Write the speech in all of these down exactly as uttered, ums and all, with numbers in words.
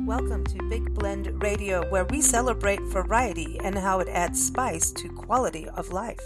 Welcome to Big Blend Radio, where we celebrate variety and how it adds spice to quality of life.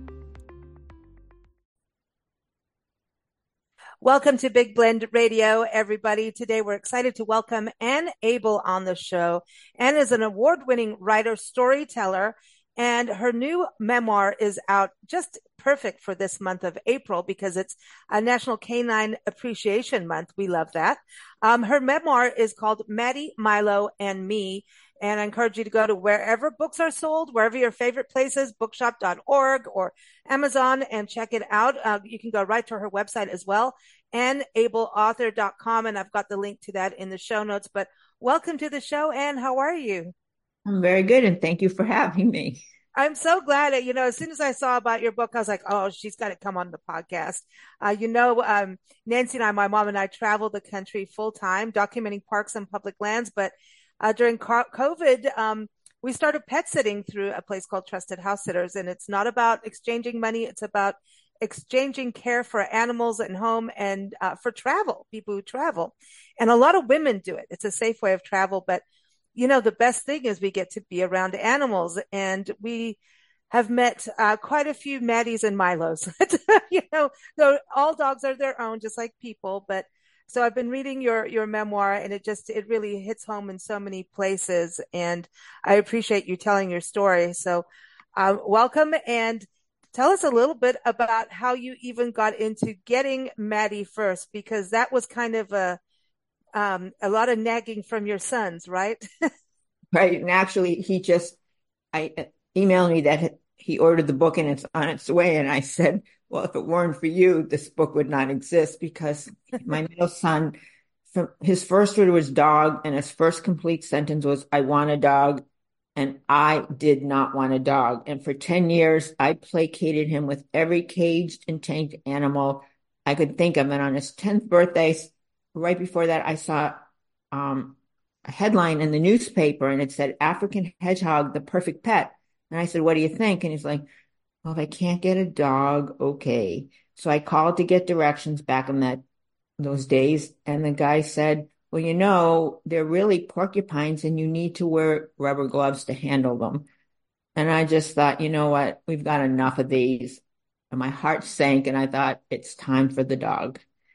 Welcome to Big Blend Radio, everybody. Today we're excited to welcome Anne Abel on the show. Anne is an award-winning writer, storyteller, and her new memoir is out just perfect for this month of April because it's a National Canine Appreciation Month. We love that. Um, her memoir is called Maddie, Milo, and Me. And I encourage you to go to wherever books are sold, wherever your favorite place is, bookshop dot org or Amazon, and check it out. Uh, you can go right to her website as well, anne abel author dot com. And I've got the link to that in the show notes. But welcome to the show, Anne. How are you? I'm very good, and thank you for having me. I'm so glad that, you know, as soon as I saw about your book, I was like, oh, she's got to come on the podcast. Uh, you know, um, Nancy and I, my mom and I travel the country full time, documenting parks and public lands. But uh, during COVID, um, we started pet sitting through a place called Trusted House Sitters. And it's not about exchanging money. It's about exchanging care for animals at home and uh, for travel, people who travel. And a lot of women do it. It's a safe way of travel, but you know, the best thing is we get to be around animals, and we have met uh, quite a few Maddies and Milos. You know, so all dogs are their own, just like people. But so I've been reading your your memoir, and it just it really hits home in so many places. And I appreciate you telling your story. So, uh, welcome, and tell us a little bit about how you even got into getting Maddie first, because that was kind of a Um, a lot of nagging from your sons, right? Right. And actually, he just I emailed me that he ordered the book and it's on its way. And I said, well, if it weren't for you, this book would not exist, because my middle son, from his first word was dog, and his first complete sentence was, I want a dog. And I did not want a dog. And for ten years, I placated him with every caged and tamed animal I could think of. And on his tenth birthday, right before that, I saw um, a headline in the newspaper, and it said, African hedgehog, the perfect pet. And I said, what do you think? And he's like, well, if I can't get a dog, okay. So I called to get directions back in that those days. And the guy said, well, you know, they're really porcupines and you need to wear rubber gloves to handle them. And I just thought, you know what? We've got enough of these. And my heart sank, and I thought, it's time for the dog.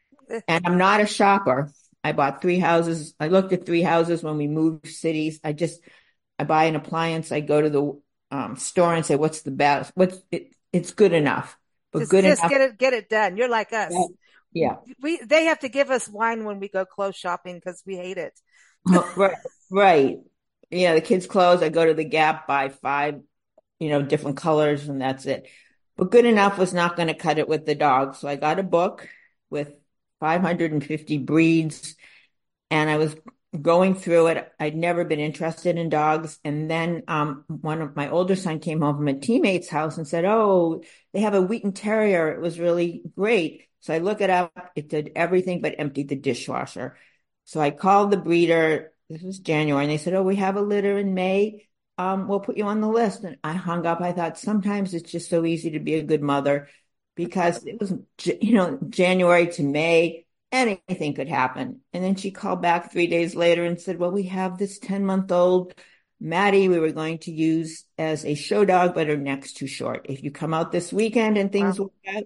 And I'm not a shopper. I bought three houses. I looked at three houses when we moved cities. I just, I buy an appliance. I go to the um, store and say, what's the best? What's it? It's good enough, but just, good just enough. Get it, get it done. You're like us. Yeah. We, they have to give us wine when we go clothes shopping because we hate it. Right. Right. Yeah. The kids' clothes. I go to the Gap, buy five, you know, different colors, and that's it. But good enough was not going to cut it with the dog. So I got a book with five hundred fifty breeds, and I was going through it. I'd never been interested in dogs. And then um, one of my older son came home from a teammate's house and said, oh, they have a Wheaten Terrier. It was really great. So I look it up. It did everything but empty the dishwasher. So I called the breeder. This was January. And they said, oh, we have a litter in May. Um, we'll put you on the list. And I hung up. I thought, sometimes it's just so easy to be a good mother, because it was, you know, January to May, anything could happen. And then she called back three days later and said, well, we have this ten-month-old Maddie we were going to use as a show dog, but her neck's too short. If you come out this weekend and things wow. work out.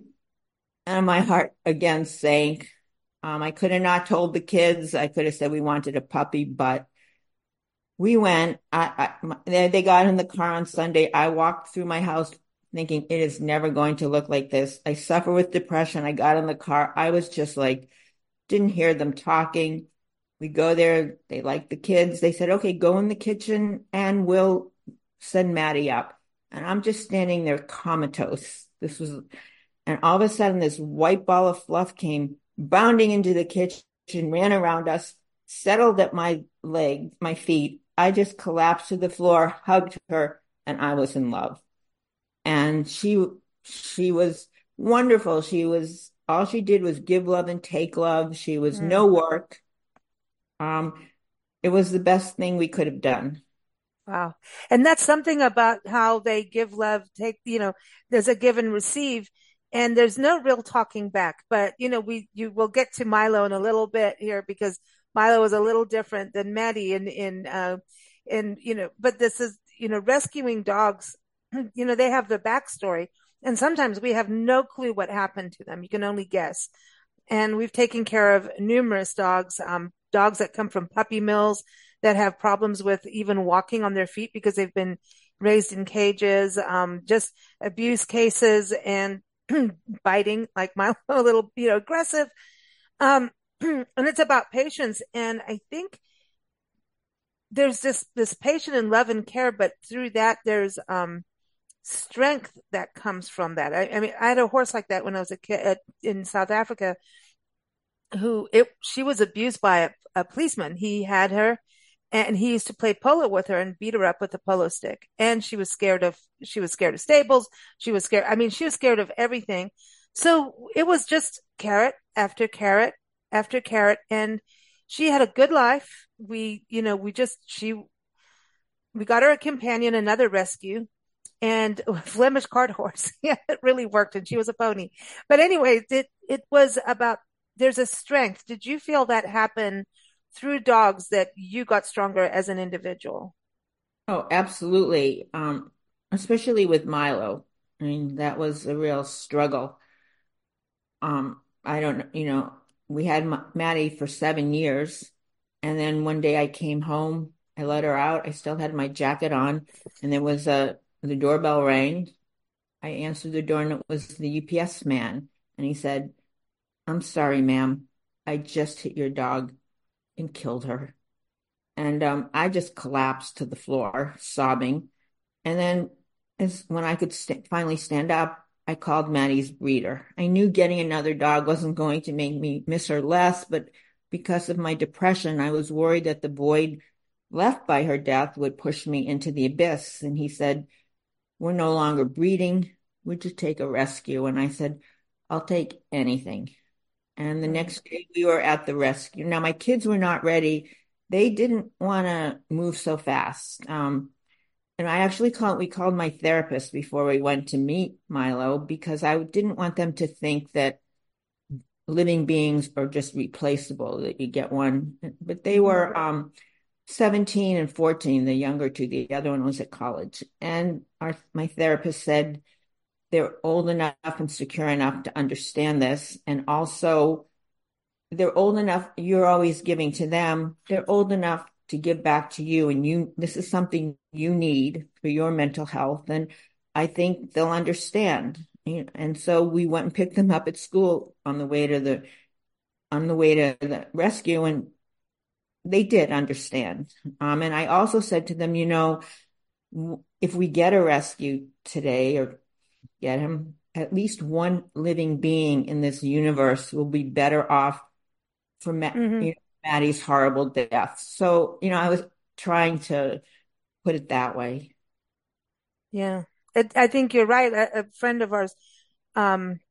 And my heart again sank. Um, I could have not told the kids. I could have said we wanted a puppy, but we went. I, I, they got in the car on Sunday. I walked through my house thinking it is never going to look like this. I suffer with depression. I got in the car. I was just like, didn't hear them talking. We go there. They like the kids. They said, okay, go in the kitchen and we'll send Maddie up. And I'm just standing there comatose. This was, and all of a sudden this white ball of fluff came bounding into the kitchen, ran around us, settled at my leg, my feet. I just collapsed to the floor, hugged her, and I was in love. And she, she was wonderful. She was, all she did was give love and take love. She was mm. no work. Um, it was the best thing we could have done. Wow. And that's something about how they give love, take, you know, there's a give and receive, and there's no real talking back. But, you know, we, you will get to Milo in a little bit here, because Milo was a little different than Maddie in in uh, in you know, but this is you know rescuing dogs. You know, they have the backstory, and sometimes we have no clue what happened to them. You can only guess. And we've taken care of numerous dogs, um, dogs that come from puppy mills that have problems with even walking on their feet because they've been raised in cages, um, just abuse cases and biting, like my a little, you know, aggressive. Um, and it's about patience. And I think there's this, this patient and love and care, but through that, there's, um, strength that comes from that. I, I mean, I had a horse like that when I was a kid uh, in South Africa who it, she was abused by a, a policeman. He had her and he used to play polo with her and beat her up with a polo stick. And she was scared of, she was scared of stables. She was scared. I mean, she was scared of everything. So it was just carrot after carrot after carrot. And she had a good life. We, you know, we just, she, we got her a companion, another rescue and a Flemish cart horse. Yeah, it really worked. And she was a pony. But anyway, it, it was about, there's a strength. Did you feel that happen through dogs that you got stronger as an individual? Oh, absolutely. Um, especially with Milo. I mean, that was a real struggle. Um, I don't, you know, we had M Maddie for seven years, and then one day I came home, I let her out, I still had my jacket on, and there was a the doorbell rang. I answered the door, and it was the U P S man, and he said, "I'm sorry, ma'am, I just hit your dog and killed her." And um, I just collapsed to the floor, sobbing. And then, as when I could st finally stand up, I called Maddie's breeder. I knew getting another dog wasn't going to make me miss her less, but because of my depression, I was worried that the void left by her death would push me into the abyss. And he said, "We're no longer breeding. Would you take a rescue?" And I said, "I'll take anything." And the Mm. next day we were at the rescue. Now, my kids were not ready. They didn't want to move so fast. Um, and I actually called, we called my therapist before we went to meet Milo because I didn't want them to think that living beings are just replaceable, that you get one. But they Mhm. were um, seventeen and fourteen, the younger two. The other one was at college. And our, my therapist said they're old enough and secure enough to understand this. And also, they're old enough, you're always giving to them. They're old enough to give back to you. And you, this is something you need for your mental health. And I think they'll understand. And so we went and picked them up at school on the way to the, on the way to the rescue. And they did understand. Um, and I also said to them, you know, if we get a rescue today or get him, at least one living being in this universe will be better off for Ma Mhm. you know, Maddie's horrible death. So, you know, I was trying to put it that way. Yeah. It, I think you're right. A, a friend of ours, um,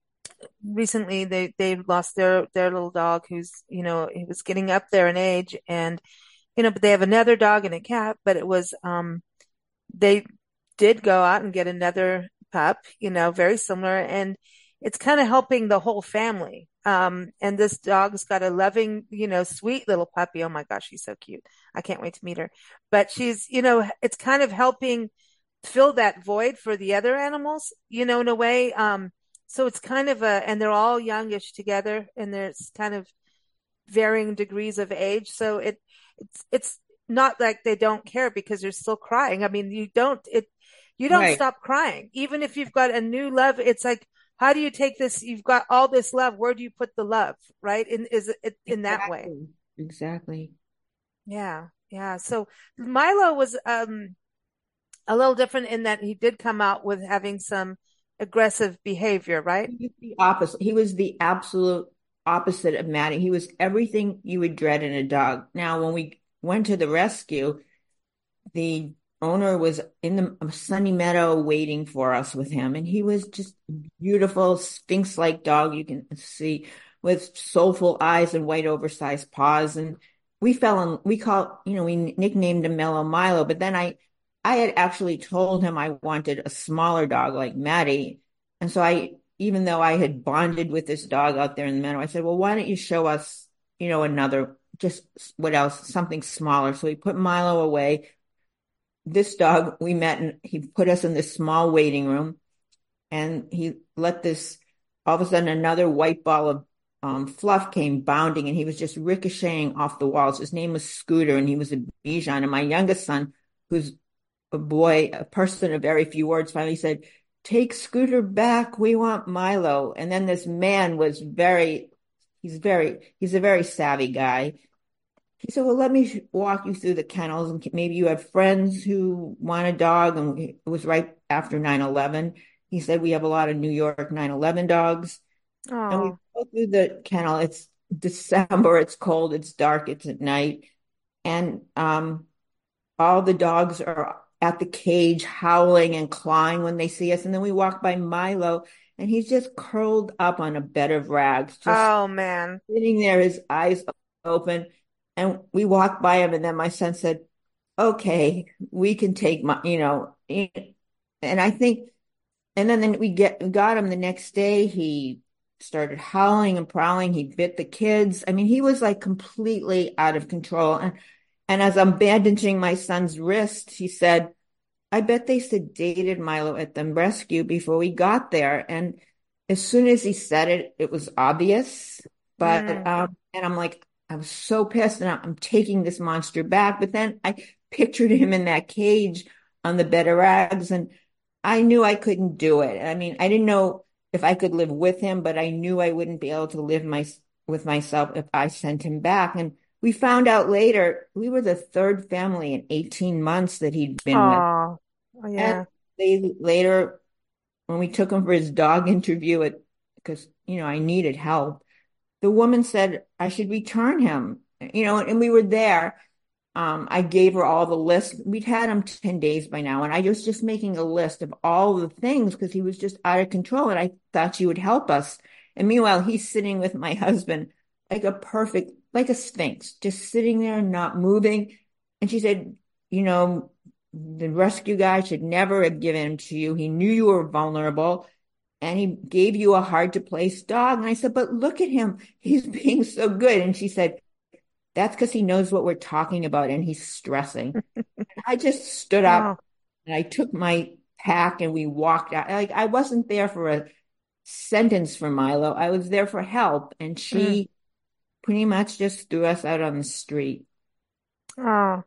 recently they, they lost their, their little dog who's, you know, he was getting up there in age and, you know, but they have another dog and a cat, but it was, um, they did go out and get another pup, you know, very similar. And it's kind of helping the whole family. Um, and this dog's got a loving, you know, sweet little puppy. Oh my gosh, she's so cute. I can't wait to meet her. But she's, you know, it's kind of helping fill that void for the other animals, you know, in a way. Um, so it's kind of a, and they're all youngish together and there's kind of varying degrees of age. So it, it's, it's not like they don't care because they're still crying. I mean, you don't, it, you don't Right. stop crying. Even if you've got a new love, it's like, how do you take this? You've got all this love. Where do you put the love? Right. In, is it in that way? Exactly. Exactly. Yeah. Yeah. So Milo was, um, a little different in that he did come out with having some aggressive behavior, right? He was the opposite. He was the absolute opposite of Maddie. He was everything you would dread in a dog. Now, when we went to the rescue, the owner was in the sunny meadow waiting for us with him. And he was just beautiful, sphinx-like dog you can see with soulful eyes and white oversized paws. And we fell in, we call, you know, we nicknamed him Mellow Milo, but then I, I had actually told him I wanted a smaller dog like Maddie. And so I, even though I had bonded with this dog out there in the meadow, I said, well, why don't you show us, you know, another just what else? Something smaller. So we put Milo away. This dog we met and he put us in this small waiting room and he let this, all of a sudden another white ball of um, fluff came bounding and he was just ricocheting off the walls. His name was Scooter and he was a Bichon. And my youngest son, who's a boy, a person of very few words, finally said, take Scooter back. We want Milo. And then this man was very, he's very, he's a very savvy guy. He said, well, let me walk you through the kennels and maybe you have friends who want a dog. And it was right after nine eleven. He said, we have a lot of New York nine eleven dogs. Oh. And we go through the kennel. It's December. It's cold. It's dark. It's at night. And um, all the dogs are at the cage howling and clawing when they see us. And then we walk by Milo and he's just curled up on a bed of rags. Just oh, man. Sitting there, his eyes open. And we walked by him, and then my son said, okay, we can take my, you know, and I think, and then, then we get we got him the next day. He started howling and prowling. He bit the kids. I mean, he was like completely out of control. And, and as I'm bandaging my son's wrist, he said, I bet they sedated Milo at the rescue before we got there. And as soon as he said it, it was obvious. But, mm. um, and I'm like, I was so pissed and I'm taking this monster back. But then I pictured him in that cage on the bed of rags and I knew I couldn't do it. I mean, I didn't know if I could live with him, but I knew I wouldn't be able to live my, with myself if I sent him back. And we found out later, we were the third family in eighteen months that he'd been Aww. with. Oh, yeah. And they later, when we took him for his dog interview, at because, you know, I needed help, the woman said I should return him, you know, and we were there. Um, I gave her all the list. We'd had him ten days by now. And I was just making a list of all the things because he was just out of control. And I thought she would help us. And meanwhile, he's sitting with my husband like a perfect, like a sphinx, just sitting there, not moving. And she said, you know, the rescue guy should never have given him to you. He knew you were vulnerable. And he gave you a hard to place dog. And I said, but look at him. He's being so good. And she said, that's because he knows what we're talking about and he's stressing. I just stood up wow. and I took my pack and we walked out. Like I wasn't there for a sentence for Milo. I was there for help. And she mm. pretty much just threw us out on the street. Oh.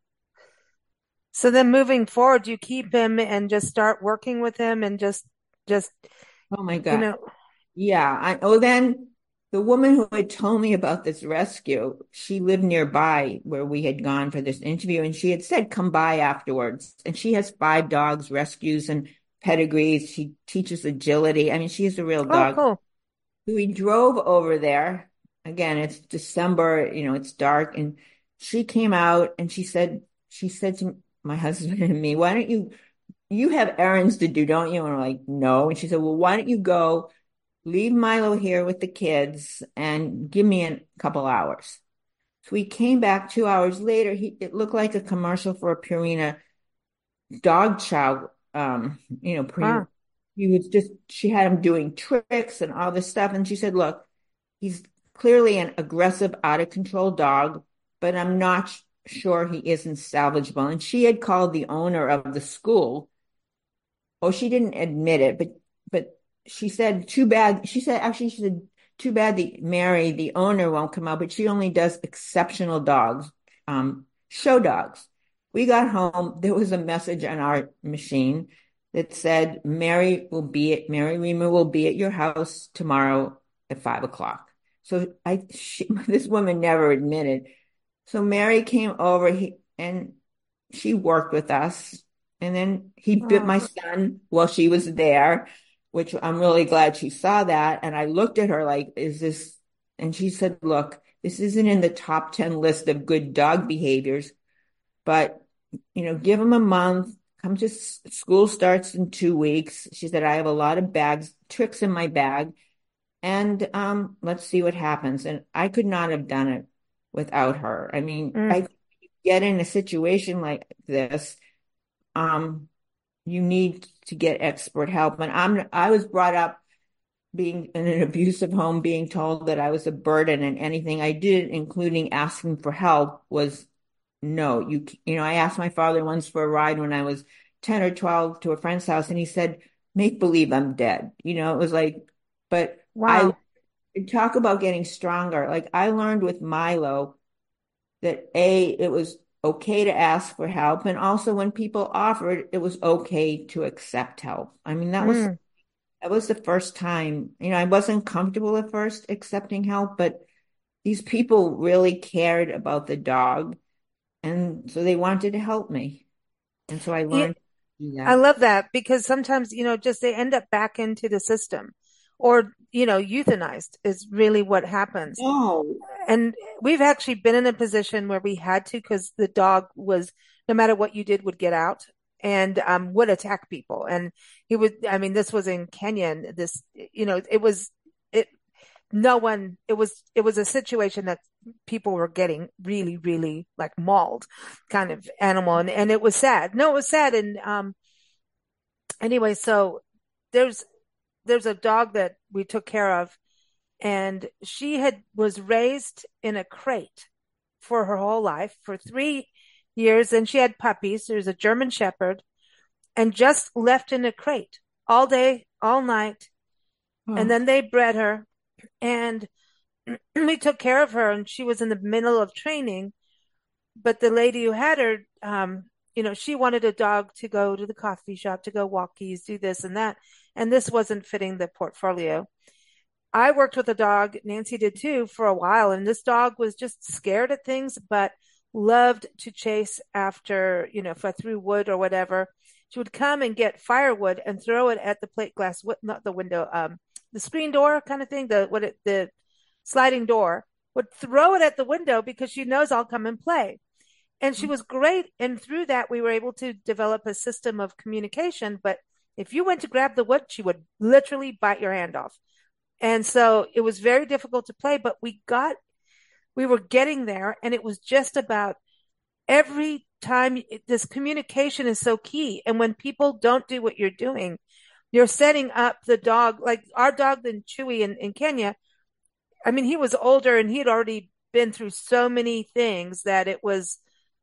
So then moving forward, do you keep him and just start working with him and just, just, oh my God. You know. Yeah. I, oh, then the woman who had told me about this rescue, she lived nearby where we had gone for this interview. And she had said, come by afterwards. And she has five dogs, rescues and pedigrees. She teaches agility. I mean, she's a real dog. Oh, cool. We drove over there. Again, it's December, you know, it's dark. And she came out and she said, she said to my husband and me, why don't you, you have errands to do, don't you? And we're like, no. And she said, well, why don't you go leave Milo here with the kids and give me a couple hours. So we came back two hours later. He, it looked like a commercial for a Purina dog chow. Um, you know, pre, huh. he was just, she had him doing tricks and all this stuff. And she said, look, he's clearly an aggressive, out of control dog, but I'm not sh- sure he isn't salvageable. And she had called the owner of the school. Oh, she didn't admit it, but, but, she said, too bad. She said, actually, she said, too bad the Mary, the owner, won't come out, but she only does exceptional dogs, um, show dogs. We got home. There was a message on our machine that said, Mary will be at, Mary Reamer will be at your house tomorrow at five o'clock. So I, she, this woman never admitted. So Mary came over he, and she worked with us. And then he bit oh. my son while she was there, which I'm really glad she saw that. And I looked at her like, is this, and she said, look, this isn't in the top ten list of good dog behaviors, but, you know, give him a month, come to school starts in two weeks. She said, I have a lot of bags, tricks in my bag, and um, let's see what happens. And I could not have done it without her. I mean, mm. I get in a situation like this, um, you need to get expert help. And I'm, I was brought up being in an abusive home, being told that I was a burden, and anything I did, including asking for help, was no. You, you know, I asked my father once for a ride when I was ten or twelve to a friend's house, and he said, make believe I'm dead. You know, it was like, but I Wow. talk about getting stronger. Like I learned with Milo that A, it was okay to ask for help. And also when people offered, it was okay to accept help. I mean, that was Mm. that was the first time, you know, I wasn't comfortable at first accepting help, but these people really cared about the dog. And so they wanted to help me. And so I Yeah, learned to do I that. love that because sometimes, you know, just they end up back into the system or, you know, euthanized is really what happens. No. And we've actually been in a position where we had to because the dog was, no matter what you did, would get out and um, would attack people. And he would, I mean, this was in Kenya and this, you know, it was, it, no one, it was, it was a situation that people were getting really, really like mauled kind of animal. And, and it was sad. No, it was sad. And, um, anyway, so there's, there's a dog that we took care of and she had was raised in a crate for her whole life for three years and she had puppies. There's a German Shepherd and just left in a crate all day, all night. And Oh, then they bred her and we took care of her and she was in the middle of training. But the lady who had her, um, you know, she wanted a dog to go to the coffee shop, to go walkies, do this and that. And this wasn't fitting the portfolio. I worked with a dog, Nancy did too, for a while, and this dog was just scared at things, but loved to chase after, you know, if I threw wood or whatever. She would come and get firewood and throw it at the plate glass, not the window, um, the screen door kind of thing, the what it, the sliding door, would throw it at the window because she knows I'll come and play. And she was great. And through that, we were able to develop a system of communication. But if you went to grab the wood, she would literally bite your hand off. And so it was very difficult to play, but we got, we were getting there. And it was just about every time this communication is so key. And when people don't do what you're doing, you're setting up the dog, like our dog, then Chewy in, in Kenya. I mean, he was older and he had already been through so many things that it was,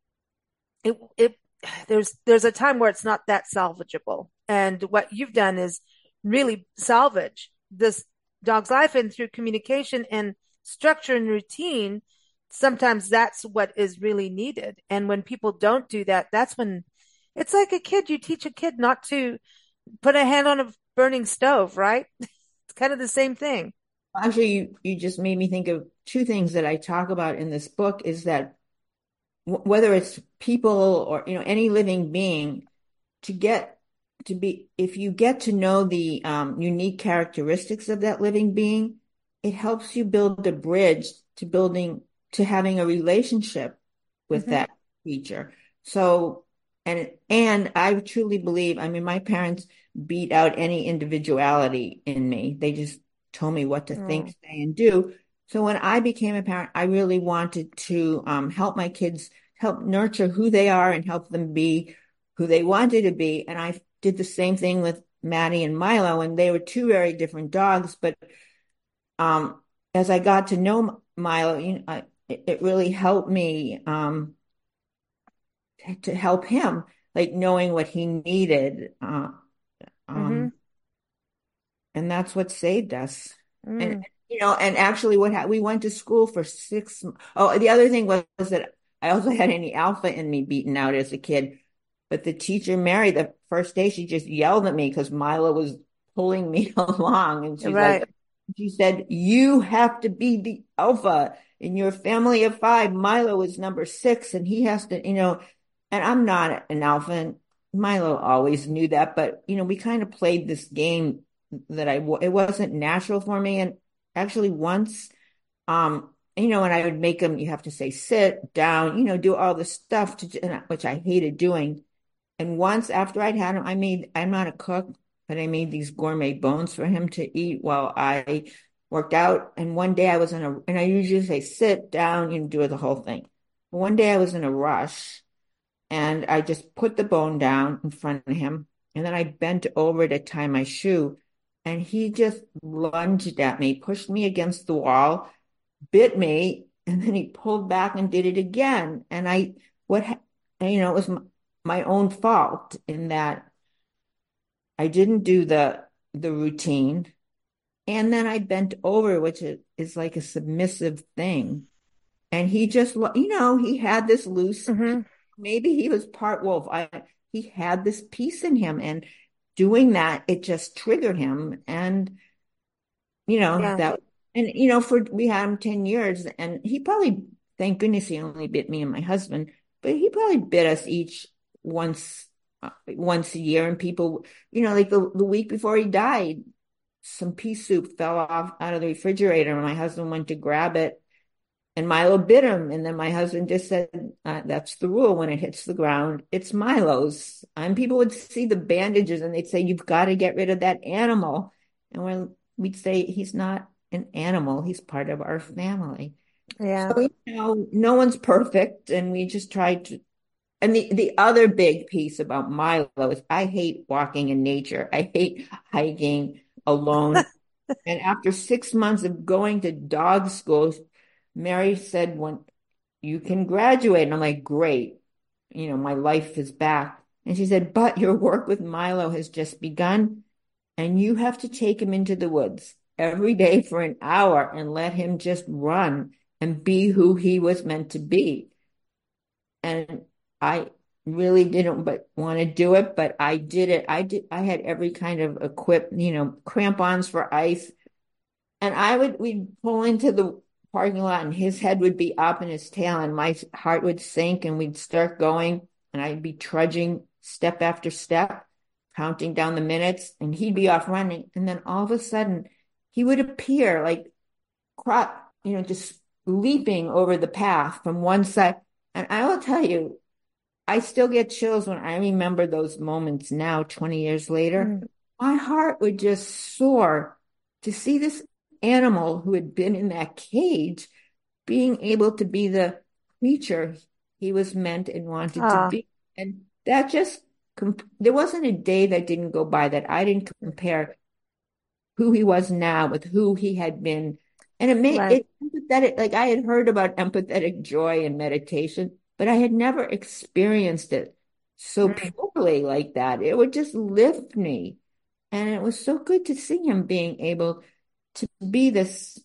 it, it, there's, there's a time where it's not that salvageable. And what you've done is really salvage this dog's life and through communication and structure and routine. Sometimes that's what is really needed. And when people don't do that, that's when it's like a kid. You teach a kid not to put a hand on a burning stove, right? It's kind of the same thing. actually, you, you just made me think of two things that I talk about in this book is that w- whether it's people or, you know, any living being, to get to be, if you get to know the um, unique characteristics of that living being, it helps you build a bridge to building, to having a relationship with Mm-hmm. that creature. So, and, and I truly believe, I mean, my parents beat out any individuality in me. They just told me what to think, Oh, say, and do. So when I became a parent, I really wanted to um, help my kids, help nurture who they are and help them be who they wanted to be. And I did the same thing with Maddie and Milo, and they were two very different dogs. But um, as I got to know Milo, you know, I, it, it really helped me um, to help him, like knowing what he needed. Uh, mm-hmm. um, and that's what saved us. And Mm. you know, and actually, what ha we went to school for six. Oh, the other thing was, was that I also had any alpha in me beaten out as a kid. But the teacher, Mary, the first day, she just yelled at me because Mila was pulling me along. And she's like, Right. she said, you have to be the alpha in your family of five. Milo is number six and he has to, you know, and I'm not an alpha. And Milo always knew that. But, you know, we kind of played this game that I, it wasn't natural for me. And actually once, um, you know, and I would make him, you have to say, sit down, you know, do all the stuff to, which I hated doing. And once after I'd had him, I made, I'm not a cook, but I made these gourmet bones for him to eat while I worked out. And one day I was in a, and I usually say, sit down, you know, do the whole thing. But one day I was in a rush and I just put the bone down in front of him. And then I bent over to tie my shoe. and he just lunged at me, pushed me against the wall, bit me, and then he pulled back and did it again. And I, what, you know, it was my, my own fault in that I didn't do the the routine. And then I bent over, which is, is like a submissive thing. And he just, you know, he had this loose, Mm-hmm. maybe he was part wolf. I, he had this piece in him, and doing that, it just triggered him. And, you know, Yeah. that, and, you know, for, we had him ten years, and he probably, thank goodness he only bit me and my husband, but he probably bit us each once, uh, once a year. And people, you know, like the, the week before he died, some pea soup fell off out of the refrigerator, and my husband went to grab it, and Milo bit him. And then my husband just said, uh, that's the rule. When it hits the ground, it's Milo's. And people would see the bandages and they'd say, you've got to get rid of that animal. And when we'd say, he's not an animal, he's part of our family. Yeah. So, you know, no one's perfect. And we just tried to. And the, the other big piece about Milo is I hate walking in nature. I hate hiking alone. And after six months of going to dog school, Mary said, when you can graduate. And I'm like, great. You know, my life is back. And she said, but your work with Milo has just begun, and you have to take him into the woods every day for an hour and let him just run and be who he was meant to be. And I really didn't but want to do it, but I did it. I did. I had every kind of equip, you know, crampons for ice. And I would, we'd pull into the parking lot, and his head would be up and his tail, and my heart would sink, and we'd start going, and I'd be trudging step after step, counting down the minutes, and he'd be off running. And then all of a sudden he would appear like crop, you know, just leaping over the path from one side. And I will tell you, I still get chills when I remember those moments now, twenty years later. Mm. My heart would just soar to see this animal who had been in that cage being able to be the creature he was meant and wanted to Ah, be. And that just, there wasn't a day that didn't go by that I didn't compare who he was now with who he had been. And it made right. it empathetic. Like, I had heard about empathetic joy and meditation, but I had never experienced it so Mm. purely like that. It would just lift me. And it was so good to see him being able to be this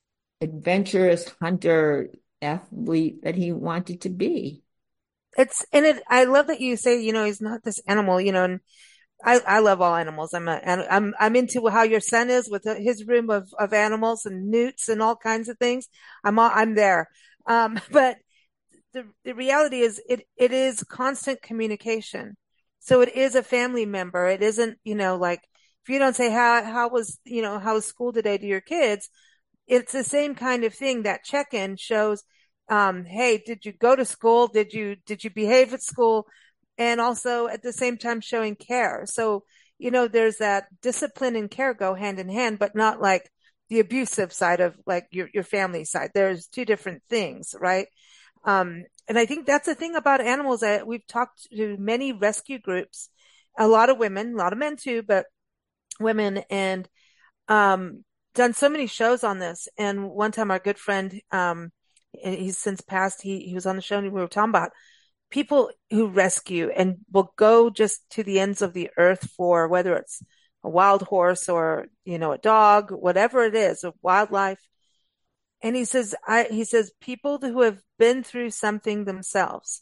adventurous hunter athlete that he wanted to be. It's and it. I love that you say, you know, he's not this animal, you know, and I I love all animals. I'm a, and I'm I'm into how your son is with his room of of animals and newts and all kinds of things. I'm all, I'm there. Um, but the the reality is it it is constant communication. So it is a family member. It isn't, you know, like if you don't say how how was, you know, how was school today to your kids, it's the same kind of thing. That check-in shows, um, hey, did you go to school? Did you did you behave at school? And also at the same time showing care. So, you know, there's that discipline and care go hand in hand, but not like the abusive side of like your your family side. There's two different things, right? Um, and I think that's the thing about animals that we've talked to many rescue groups, a lot of women, a lot of men too, but women, and um, done so many shows on this. And one time our good friend, um, and he's since passed, he, he was on the show and we were talking about people who rescue and will go just to the ends of the earth for whether it's a wild horse or, you know, a dog, whatever it is, a wildlife. And he says, I, he says, people who have been through something themselves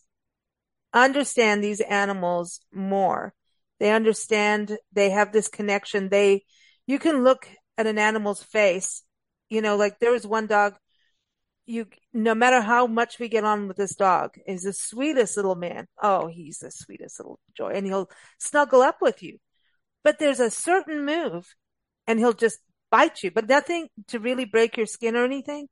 understand these animals more. They understand, they have this connection. They, you can look at an animal's face, you know, like there was one dog, you, no matter how much we get on with this dog, is the sweetest little man. Oh, he's the sweetest little joy. And he'll snuggle up with you. But there's a certain move and he'll just bite you, but nothing to really break your skin or anything.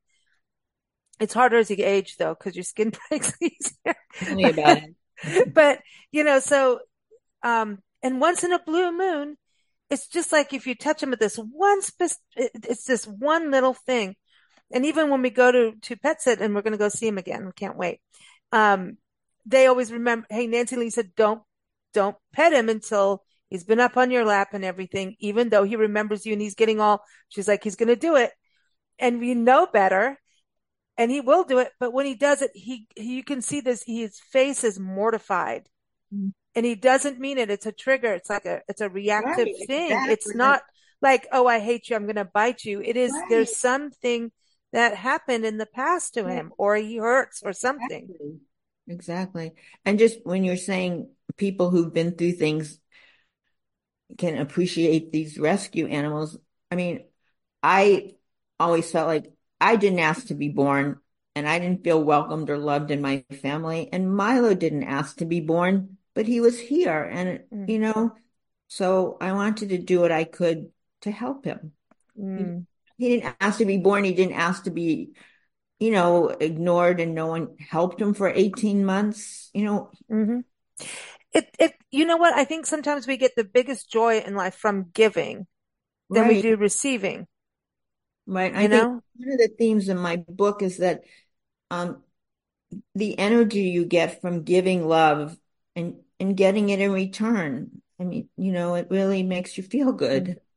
It's harder as you age though, because your skin breaks easier. Tell me about it. But, you know, so, um, and once in a blue moon, it's just like if you touch them with this one, spe- it's this one little thing. And even when we go to, to Pet Sit and we're going to go see him again, we can't wait. Um, they always remember, hey, Nancy Lee said, don't, don't pet him until He's been up on your lap and everything, even though he remembers you and he's getting all, she's like, he's going to do it. And we know better and he will do it. But when he does it, he, he you can see this, his face is mortified Mm. and he doesn't mean it. It's a trigger. It's like a, it's a reactive Right, thing. It's exactly. not like, oh, I hate you. I'm going to bite you. It is, Right. there's something that happened in the past to Yeah, him or he hurts or something. exactly. Exactly. And just when you're saying people who've been through things can appreciate these rescue animals, I mean, I always felt like I didn't ask to be born and I didn't feel welcomed or loved in my family. And Milo didn't ask to be born, but he was here. And, Mm, you know, so I wanted to do what I could to help him. He, mm, he didn't ask to be born. He didn't ask to be, you know, ignored and no one helped him for eighteen months. You know, mm-hmm. It, it, you know what? I think sometimes we get the biggest joy in life from giving than we right, do receiving, right. I you think know? one of the themes in my book is that um, the energy you get from giving love and and getting it in return. I mean, you know, it really makes you feel Mm. good.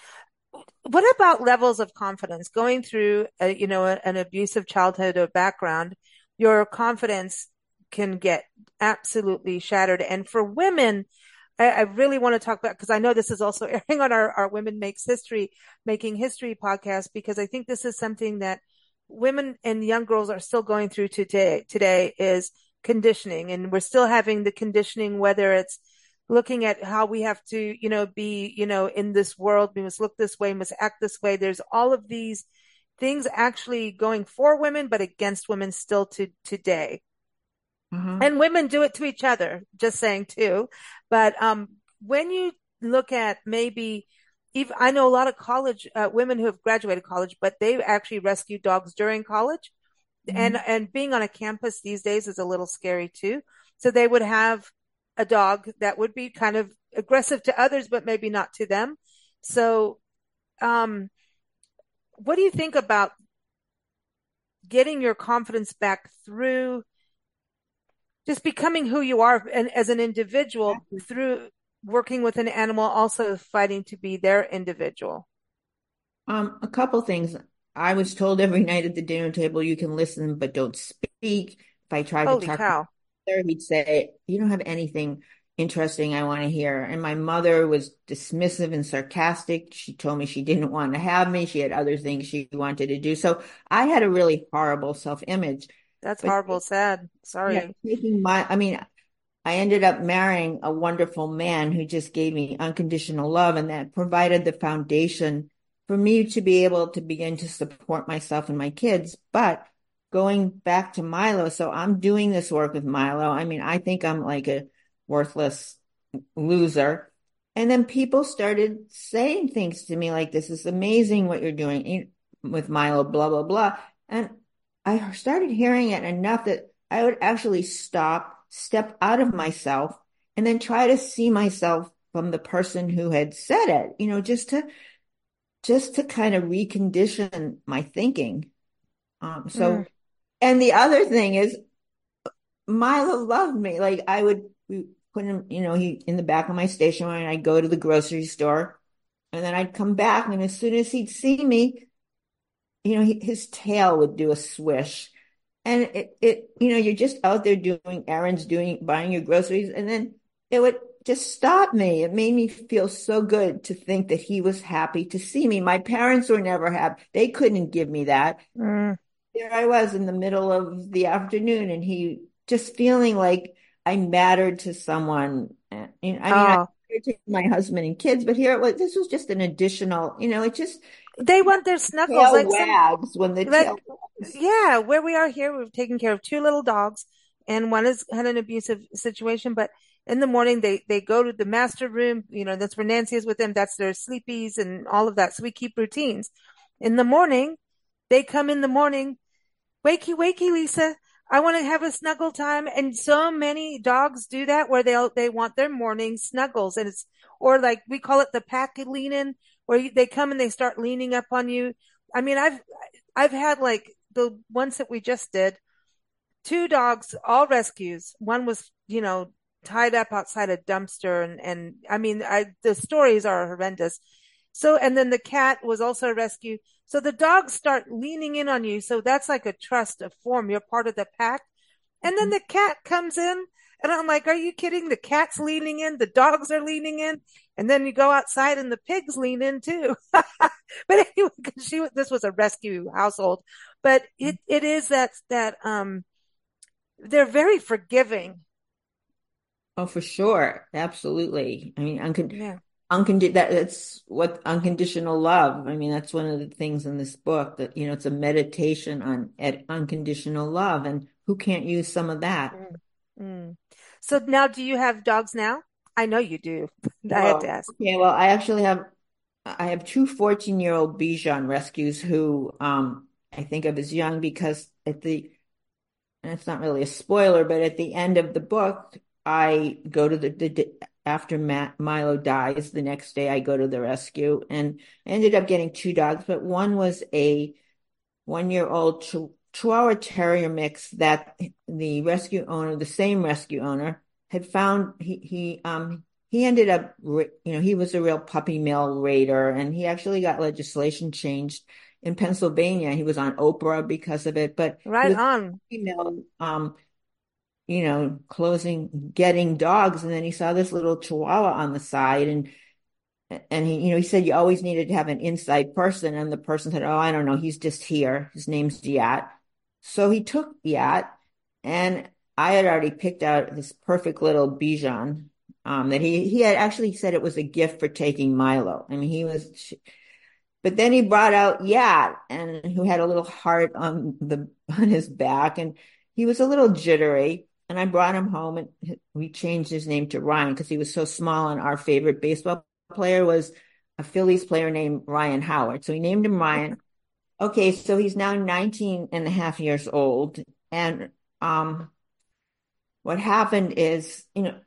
What about levels of confidence? Going through, a, you know, an abusive childhood or background, your confidence can get absolutely shattered. And for women, I, I really want to talk about, because I know this is also airing on our, our Women Makes History, Making History podcast, because I think this is something that women and young girls are still going through today, today is conditioning. And we're still having the conditioning, whether it's looking at how we have to, you know, be, you know, in this world, we must look this way, must act this way. There's all of these things actually going for women, but against women still to today. Uh-huh. And women do it to each other, just saying too. But um, when you look at maybe, even I know a lot of college uh, women who have graduated college, but they actually rescue dogs during college. And Mhm. and being on a campus these days is a little scary too. So they would have a dog that would be kind of aggressive to others, but maybe not to them. So, um, what do you think about getting your confidence back through just becoming who you are and as an individual through working with an animal, also fighting to be their individual? Um, a couple things. I was told every night at the dinner table, you can listen, but don't speak. If I tried to Holy talk to cow. my mother, he'd say, you don't have anything interesting I want to hear. And my mother was dismissive and sarcastic. She told me she didn't want to have me. She had other things she wanted to do. So I had a really horrible self-image. That's But horrible, sad. yeah, Sorry. taking my, I mean, I ended up marrying a wonderful man who just gave me unconditional love, and that provided the foundation for me to be able to begin to support myself and my kids. But going back to Milo, so I'm doing this work with Milo. I mean, I think I'm like a worthless loser. And then people started saying things to me like, this is amazing what you're doing with Milo, blah, blah, blah. And I started hearing it enough that I would actually stop, step out of myself, and then try to see myself from the person who had said it, you know, just to just to kind of recondition my thinking. Um, Mm, so, and the other thing is Milo loved me. Like I would we put him, you know, he in the back of my station wagon. I'd go to the grocery store, and then I'd come back, and as soon as he'd see me, you know, he, his tail would do a swish. And it, it, you know, you're just out there doing errands, doing, buying your groceries, and then it would just stop me. It made me feel so good to think that he was happy to see me. My parents were never happy. They couldn't give me that. mm. There I was in the middle of the afternoon, and he just feeling like I mattered to someone. And, I mean, I Oh, mattered to my husband and kids, but here it was, this was just an additional, you know, it just, they want their snuggles tail like some, wags when the like, tail wags. yeah, where we are here, we've taken care of two little dogs and one has had an abusive situation, but in the morning they, they go to the master room. You know, that's where Nancy is with them. That's their sleepies and all of that. So we keep routines. In the morning, they come in the morning. Wakey, wakey, Lisa. I want to have a snuggle time. And so many dogs do that where they'll, they want their morning snuggles. And it's, or like we call it the pack lean-in, where you, they come and they start leaning up on you. I mean, I've, I've had like the ones that we just did, two dogs, all rescues. One was, you know, tied up outside a dumpster. And, and I mean, I, the stories are horrendous. So, and then the cat was also rescued. So the dogs start leaning in on you. So that's like a trust, a form. You're part of the pack. And then the cat comes in and I'm like, are you kidding? The cat's leaning in, the dogs are leaning in. And then you go outside and the pigs lean in too. But anyway, she, this was a rescue household, but it, it is that, that, um, they're very forgiving. Oh, for sure. Absolutely. I mean, uncon Yeah. uncondi that that's what unconditional love. I mean, that's one of the things in this book that, you know, it's a meditation on at unconditional love, and who can't use some of that? Mm. Mm. So now do you have dogs now? I know you do. I had to Oh, ask. okay. Well, I actually have I have two fourteen-year-old Bichon rescues who um I think of as young because at the and it's not really a spoiler, but at the end of the book, I go to the, the after Matt, Milo dies, the next day I go to the rescue and I ended up getting two dogs, but one was a one-year-old Ch Chihuahua Terrier mix that the rescue owner, the same rescue owner, had found. He he um he ended up, you know, he was a real puppy mill raider, and he actually got legislation changed in Pennsylvania. He was on Oprah because of it, but he Right was on. you know, um, you know, closing, getting dogs. And then he saw this little Chihuahua on the side and, and he, you know, he said you always needed to have an inside person. And the person said, oh, I don't know. He's just here. His name's Yat. So he took Yat and I had already picked out this perfect little Bichon, um, that he, he had actually said it was a gift for taking Milo. I mean, he was, but then he brought out Yat and who had a little heart on the, on his back. And he was a little jittery. And I brought him home and we changed his name to Ryan because he was so small. And our favorite baseball player was a Phillies player named Ryan Howard. So he named him Ryan. Okay, so he's now nineteen and a half years old. And um, what happened is, you know,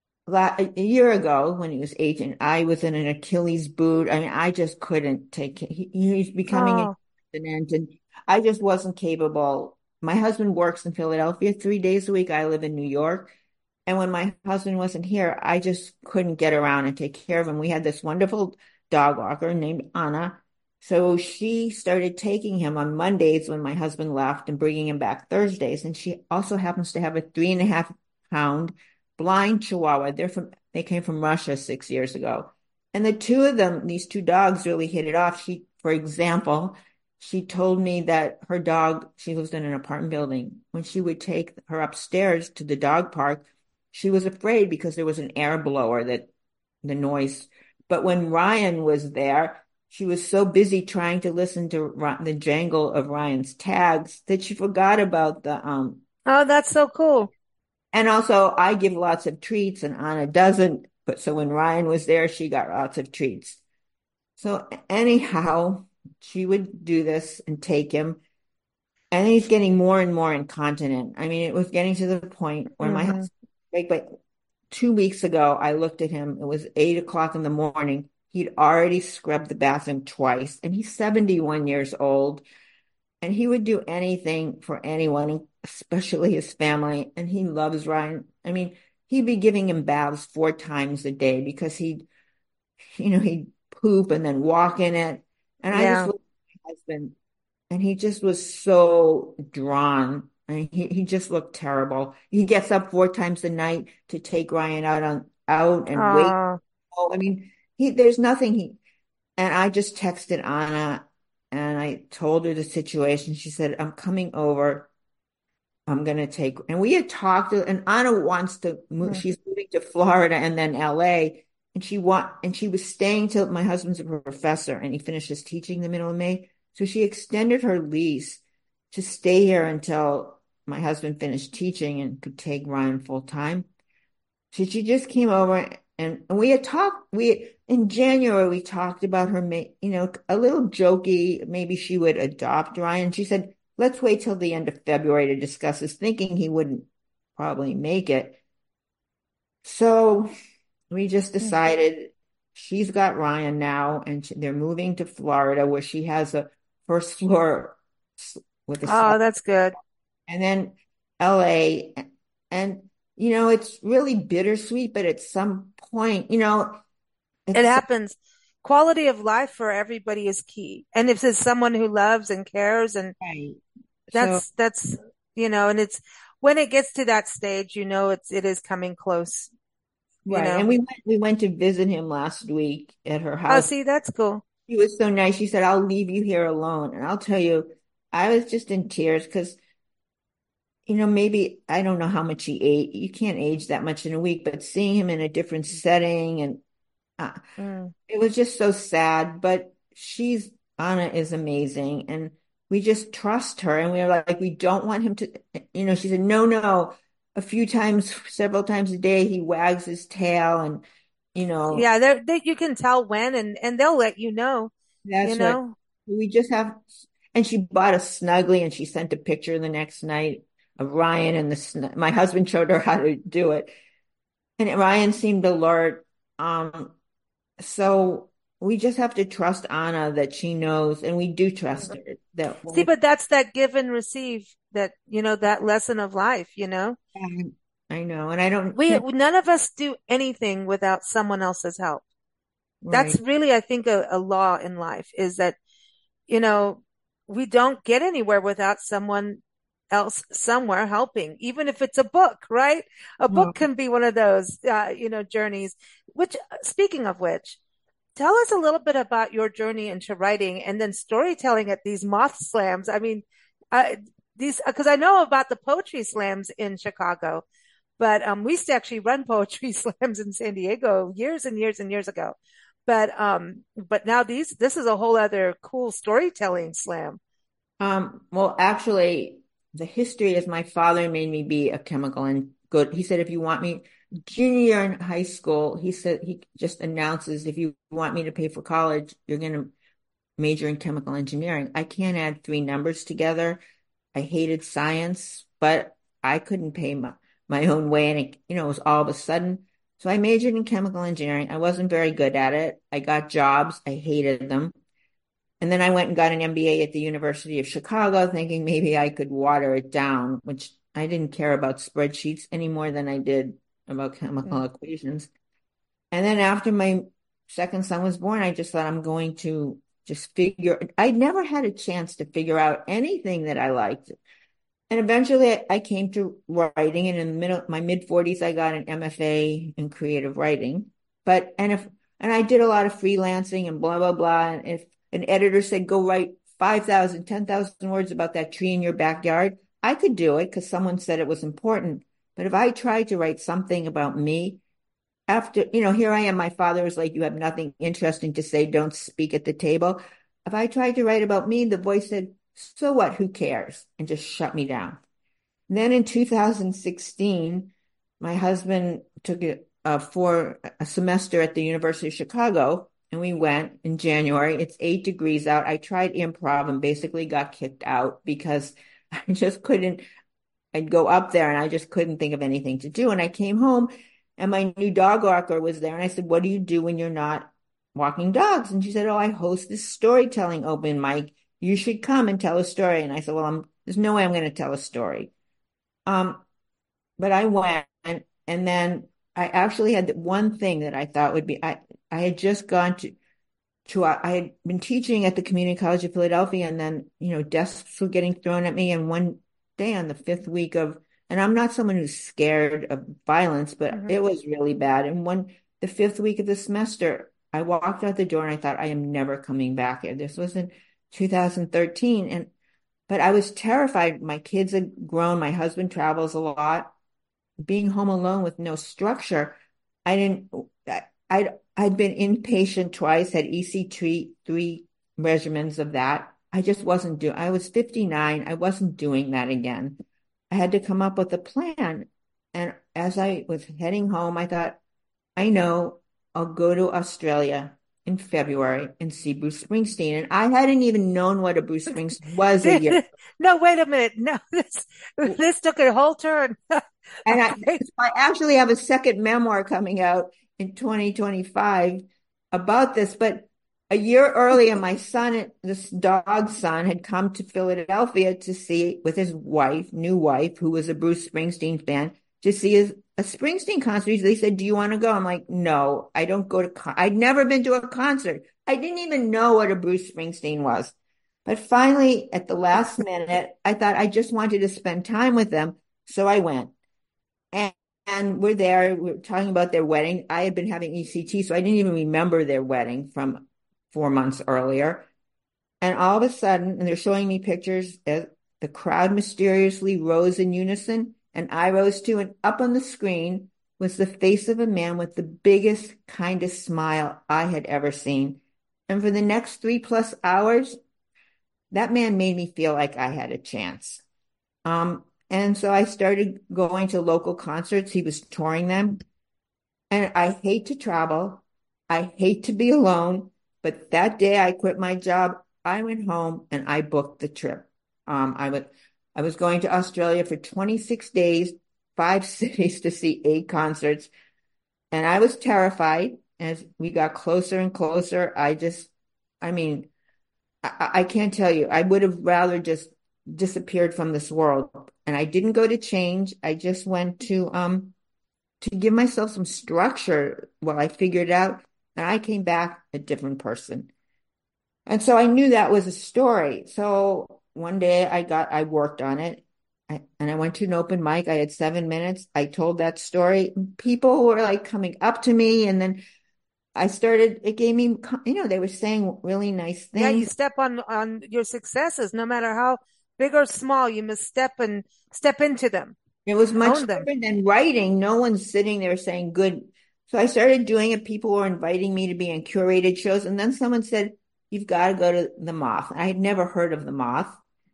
a year ago when he was eighteen, I was in an Achilles boot. I mean, I just couldn't take it. He, he's becoming Oh, incontinent and I just wasn't capable. My husband works in Philadelphia three days a week. I live in New York. And when my husband wasn't here, I just couldn't get around and take care of him. We had this wonderful dog walker named Anna. So she started taking him on Mondays when my husband left and bringing him back Thursdays. And she also happens to have a three and a half pound blind Chihuahua. They're from, they came from Russia six years ago. And the two of them, these two dogs really hit it off. She, for example, she told me that her dog, she lives in an apartment building, when she would take her upstairs to the dog park, she was afraid because there was an air blower that the noise. But when Ryan was there, she was so busy trying to listen to the jangle of Ryan's tags that she forgot about the um. oh, that's so cool. And also, I give lots of treats, and Anna doesn't. But so when Ryan was there, she got lots of treats. So anyhow, she would do this and take him, and he's getting more and more incontinent. I mean, it was getting to the point where my Mm-hmm. husband, like, but two weeks ago, I looked at him. It was eight o'clock in the morning. He'd already scrubbed the bathroom twice, and he's seventy-one years old, and he would do anything for anyone, especially his family. And he loves Ryan. I mean, he'd be giving him baths four times a day because he'd, you know, he'd poop and then walk in it. And I just Yeah. looked at my husband, and he just was so drawn. I mean, he, he just looked terrible. He gets up four times a night to take Ryan out on out and wait. Oh, Oh, I mean, he there's nothing he and I just texted Anna and I told her the situation. She said, I'm coming over. I'm gonna take and we had talked and Anna wants to move. mm. She's moving to Florida and then L A. And she want and she was staying till my husband's a professor and he finishes teaching the middle of May. So she extended her lease to stay here until my husband finished teaching and could take Ryan full time. So she just came over and, and we had talked, we, in January, we talked about her, you know, a little jokey, maybe she would adopt Ryan. She said, let's wait till the end of February to discuss this, thinking he wouldn't probably make it. So we just Mm. decided she's got Ryan now and she, they're moving to Florida where she has a first floor with a Oh, slide that's good. and then L A. And you know, it's really bittersweet, but at some point, you know, It it's happens. Quality of life for everybody is key. And if it's someone who loves and cares, and right. So, that's, that's, you know, and it's when it gets to that stage, you know, it's, it is coming close, you right. And know. we went, we went to visit him last week at her Oh, house. see, that's cool. She was so nice. She said, I'll leave you here alone. And I'll tell you, I was just in tears because, you know, maybe I don't know how much he ate. You can't age that much in a week, but seeing him in a different setting and uh, Mm. it was just so sad. But she's, Anna is amazing. And we just trust her. And we were like, we don't want him to, you know, she said, no, no. A few times, several times a day, he wags his tail and, you know, Yeah, they're, they, you can tell when, and, and they'll let you know, you that's what know. we just have. And she bought a Snuggly and she sent a picture the next night of Ryan and the snug. My husband showed her how to do it. And Ryan seemed alert. Um, so we just have to trust Anna that she knows, and we do trust her that when See, it's but that's that give and receive, that, you know, that lesson of life, you know. bad, I know, and I don't We, think none of us do anything without someone else's help. right. That's really, I think, a, a law in life is that, you know, we don't get anywhere without someone else somewhere helping, even if it's a book, right? A Well, book can be one of those, uh, you know, journeys, which, speaking of which, tell us a little bit about your journey into writing and then storytelling at these moth slams. I mean, uh, these, because I know about the poetry slams in Chicago, but um, we used to actually run poetry slams in San Diego years and years and years ago. But um, but now these this is a whole other cool storytelling slam. um, well, actually, the history is my father made me be a chemical and good. He said, if you want me, junior year in high school, he said he just announces if you want me to pay for college, you're going to major in chemical engineering. I can't add three numbers together. I hated science, but I couldn't pay my, my own way. And it, you know, it was all of a sudden. So I majored in chemical engineering. I wasn't very good at it. I got jobs. I hated them. And then I went and got an M B A at the University of Chicago, thinking maybe I could water it down, which I didn't care about spreadsheets any more than I did about chemical Mm. equations. And then after my second son was born, I just thought I'm going to just figure, I never had a chance to figure out anything that I liked. And eventually I came to writing, and in the middle, my mid forties, I got an M F A in creative writing. But, and if, and I did a lot of freelancing and blah, blah, blah. And if an editor said, go write five thousand, ten thousand words about that tree in your backyard, I could do it because someone said it was important. But if I tried to write something about me, after, you know, here I am, my father was like, you have nothing interesting to say, don't speak at the table. If I tried to write about me, the voice said, so what, who cares? And just shut me down. And then in two thousand sixteen, my husband took a, a for a semester at the University of Chicago, and we went in January. It's eight degrees out. I tried improv and basically got kicked out because I just couldn't. I'd go up there and I just couldn't think of anything to do. And I came home and my new dog walker was there. And I said, what do you do when you're not walking dogs? And she said, oh, I host this storytelling open mic. You should come and tell a story. And I said, well, I'm, there's no way I'm going to tell a story. Um, but I went, and then I actually had one thing that I thought would be, I, I had just gone to, to, I had been teaching at the Community College of Philadelphia, and then, you know, desks were getting thrown at me. And one day on the fifth week of, and I'm not someone who's scared of violence, but Mm-hmm. it was really bad. And one, the fifth week of the semester, I walked out the door and I thought, I am never coming back here. This was in two thousand thirteen. And, but I was terrified. My kids had grown. My husband travels a lot. Being home alone with no structure, I didn't, I, I'd, I'd been inpatient twice, had E C three, three regimens of that. I just wasn't doing, I was fifty-nine. I wasn't doing that again. I had to come up with a plan. And as I was heading home, I thought, I know I'll go to Australia in February and see Bruce Springsteen. And I hadn't even known what a Bruce Springsteen was a year. No, wait a minute. No, this this took a whole turn. And I, Okay. I actually have a second memoir coming out in twenty twenty-five about this. But a year earlier, my son, this dog's son, had come to Philadelphia to see with his wife, new wife, who was a Bruce Springsteen fan, to see his a Springsteen concert. They said, do you want to go? I'm like, no, I don't go to, con I'd never been to a concert. I didn't even know what a Bruce Springsteen was. But finally, at the last minute, I thought I just wanted to spend time with them. So I went. And, and we're there. We're talking about their wedding. I had been having E C T, so I didn't even remember their wedding from four months earlier. And all of a sudden, and they're showing me pictures, as the crowd mysteriously rose in unison, and I rose too. And up on the screen was the face of a man with the biggest, kindest smile I had ever seen. And for the next three plus hours, that man made me feel like I had a chance. Um, and so I started going to local concerts. He was touring them. And I hate to travel. I hate to be alone. But that day I quit my job. I went home and I booked the trip. Um, I would, I was going to Australia for twenty-six days, five cities to see eight concerts. And I was terrified as we got closer and closer. I just, I mean, I, I can't tell you. I would have rather just disappeared from this world. And I didn't go to change. I just went to um to give myself some structure while I figured it out. And I came back a different person. And so I knew that was a story. So one day I got I worked on it. I, and I went to an open mic. I had seven minutes. I told that story. People were like coming up to me, and then I started, it gave me, you know, they were saying really nice things. Yeah, you step on on your successes, no matter how big or small. You must step and step into them. It was much Own them. different than writing. No one's sitting there saying good. So I started doing it. People were inviting me to be in curated shows. And then someone said, you've got to go to the Moth. I had never heard of the Moth.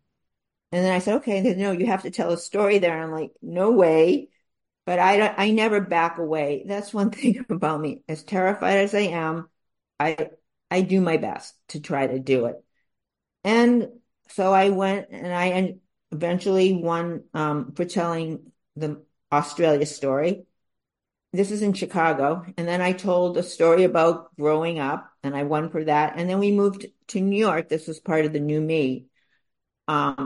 And then I said, okay, no, you have to tell a story there. And I'm like, no way. But I don't, I never back away. That's one thing about me. As terrified as I am, I I do my best to try to do it. And so I went and I eventually won um, for telling the Australia story. This is in Chicago. And then I told a story about growing up, and I won for that. And then we moved to New York. This was part of the New Me. Um,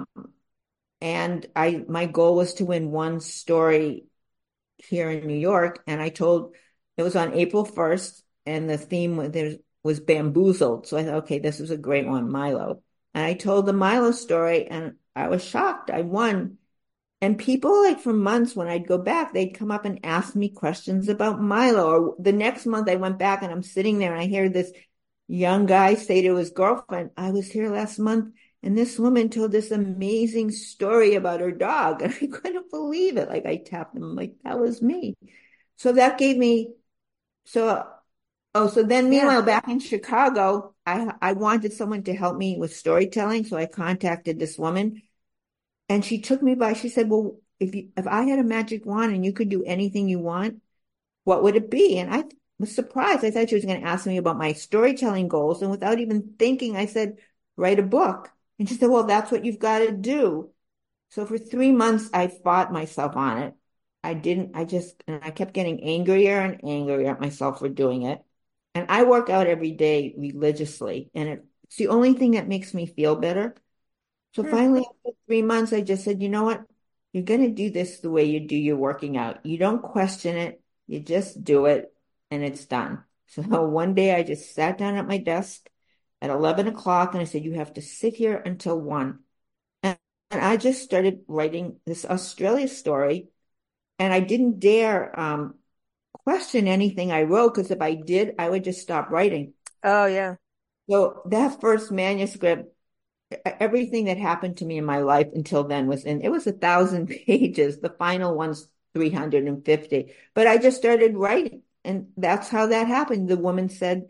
and I my goal was to win one story here in New York. And I told, it was on April first, and the theme was, there was bamboozled. So I thought, okay, this is a great one, Milo. And I told the Milo story, and I was shocked. I won. And people, like, for months when I'd go back, they'd come up and ask me questions about Milo. Or the next month I went back and I'm sitting there and I hear this young guy say to his girlfriend, I was here last month and this woman told this amazing story about her dog. And I couldn't believe it. Like, I tapped him, like, that was me. So that gave me, so, oh, so then meanwhile, yeah. Back in Chicago, I, I wanted someone to help me with storytelling. So I contacted this woman, and she took me by, she said, well, if you, if I had a magic wand and you could do anything you want, what would it be? And I was surprised. I thought she was going to ask me about my storytelling goals. And without even thinking, I said, write a book. And she said, well, that's what you've got to do. So for three months, I fought myself on it. I didn't, I just, and I kept getting angrier and angrier at myself for doing it. And I work out every day religiously. And it, it's the only thing that makes me feel better. So hmm. finally, after three months, I just said, you know what? You're going to do this the way you do your working out. You don't question it. You just do it, and it's done. So one day I just sat down at my desk at eleven o'clock, and I said, you have to sit here until one. And, and I just started writing this Australia story, and I didn't dare um, question anything I wrote, because if I did, I would just stop writing. Oh, yeah. So that first manuscript, everything that happened to me in my life until then was in, it was a thousand pages. The final one's three hundred fifty. But I just started writing, and that's how that happened. The woman said,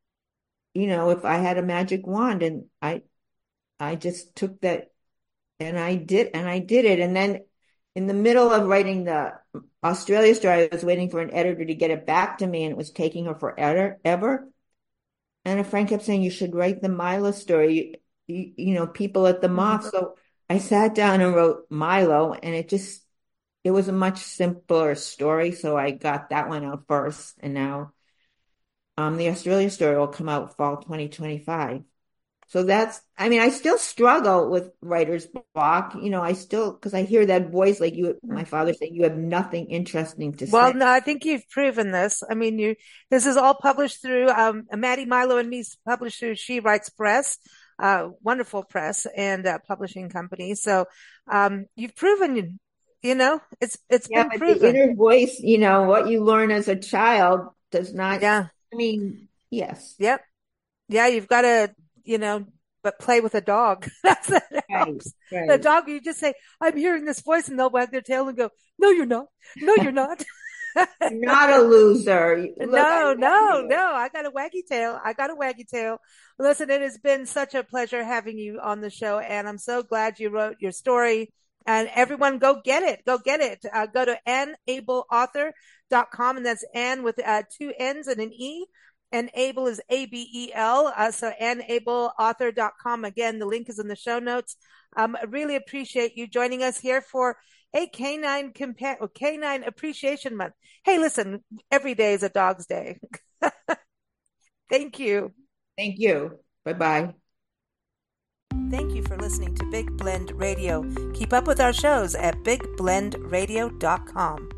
you know, if I had a magic wand, and I, I just took that and I did, and I did it. And then in the middle of writing the Australia story, I was waiting for an editor to get it back to me, and it was taking her forever. Ever. And a friend kept saying, you should write the Milo story. You, you know, people at the Moth. Mm-hmm. So I sat down and wrote Milo, and it just, it was a much simpler story. So I got that one out first. And now um, the Australia story will come out fall twenty twenty-five. So that's, I mean, I still struggle with writer's block. You know, I still, because I hear that voice like you, my father saying, you have nothing interesting to Well, say. no, I think you've proven this. I mean, you, this is all published through, um, Maddie Milo and me's published through She Writes Press, uh, wonderful press and uh, publishing company. So, um, you've proven, you know, it's, it's Yeah, been but the proven. inner voice, you know, what you learn as a child does not, Yeah. I mean, yes, Yep. Yeah. You've got to, you know, but play with a dog. That's that right, helps. The right. dog, you just say, I'm hearing this voice, and they'll wag their tail and go, no, you're not. No, you're not. You're not a loser. Look, I No, love no, you. no. I got a waggy tail. I got a waggy tail. Listen, it has been such a pleasure having you on the show, and I'm so glad you wrote your story. And everyone, go get it. Go get it. Uh, go to ann able author dot com, and that's Ann with uh, two N's and an E. And Able is A B E L. Uh, so ann able author dot com. Again, the link is in the show notes. Um, I really appreciate you joining us here for a canine compa- canine appreciation month. Hey, listen, every day is a dog's day. Thank you. Thank you. Bye-bye. Thank you for listening to Big Blend Radio. Keep up with our shows at big blend radio dot com.